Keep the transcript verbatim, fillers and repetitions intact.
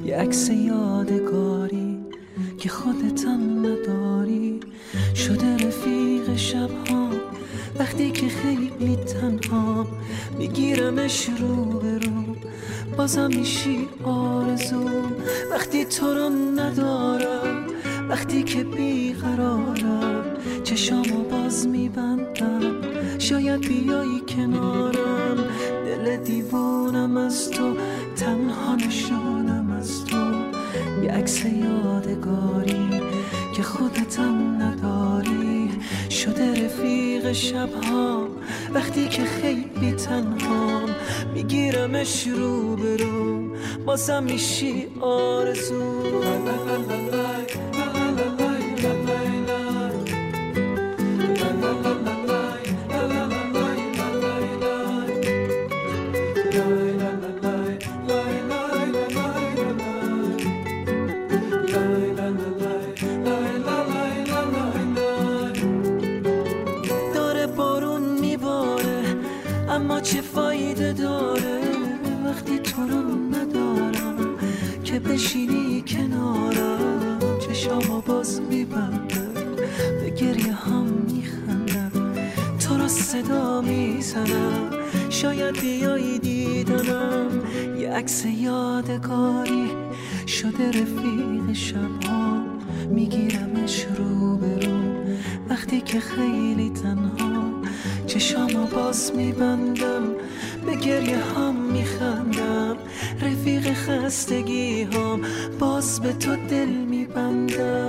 یه عکس یادگاری که خودتم نداری، شده رفیق شبها وقتی که خیلی تنها، میگیرمش رو به رو بازم میشی آرزوم. وقتی تو رو ندارم، وقتی که بیقرارم، چشامو باز میبندم شاید بیایی کنارم. دل دیوونم از تو، تنها نشونم از تو، یه عکس یادگاری که خودتم نداری، شده رفیق شبها وقتی که خیلی تنهام، میگیرمش رو به رو بازم میشی آرزو. اما چه فایده داره وقتی تو رو ندارم، که بشینی کنارم چشامو باز میبندم به گریه هم میخندم، تو رو صدا میزنم شاید بیایی دیدنم. یه عکس یادگاری شده رفیق شبها، میگیرمش رو به رو وقتی که خیلی تنها، چشامو باز میبندم به گریه هم میخندم، رفیق خستگی هم باز به تو دل میبندم.